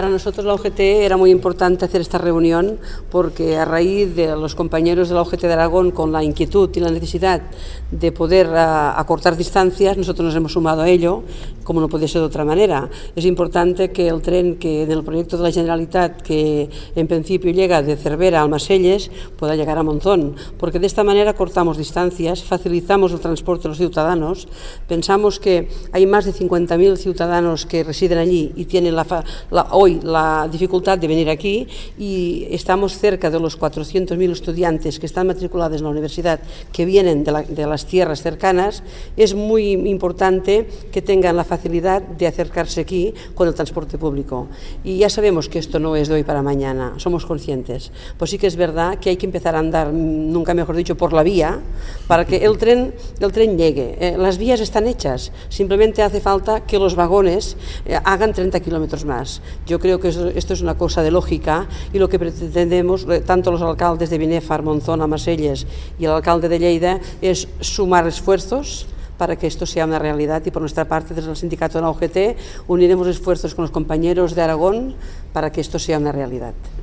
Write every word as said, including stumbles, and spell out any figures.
Para nosotros la U G T era muy importante hacer esta reunión porque a raíz de los compañeros de la U G T de Aragón con la inquietud y la necesidad de poder uh, acortar distancias, nosotros nos hemos sumado a ello, como no podía ser de otra manera. Es importante que el tren que del proyecto de la Generalitat, que en principio llega de Cervera a Almacelles, pueda llegar a Monzón, porque de esta manera cortamos distancias, facilitamos el transporte de los ciudadanos. Pensamos que hay más de cincuenta mil ciudadanos que residen allí y tienen la, la hoy la dificultad de venir aquí, y estamos cerca de los cuatrocientos mil estudiantes que están matriculados en la universidad, que vienen de, la, de las tierras cercanas. Es muy importante que tengan la facilidad de acercarse aquí con el transporte público. Y ya sabemos que esto no es de hoy para mañana, somos conscientes. Pues sí que es verdad que hay que empezar a andar, nunca mejor dicho, por la vía, para que el tren, el tren llegue. Eh, las vías están hechas, simplemente hace falta que los vagones eh, hagan treinta kilómetros más. Yo creo que esto es una cosa de lógica, y lo que pretendemos, tanto los alcaldes de Binèfar, Monzón, Almacelles y el alcalde de Lleida, es sumar esfuerzos para que esto sea una realidad, y por nuestra parte, desde el sindicato de la U G T, uniremos esfuerzos con los compañeros de Aragón para que esto sea una realidad.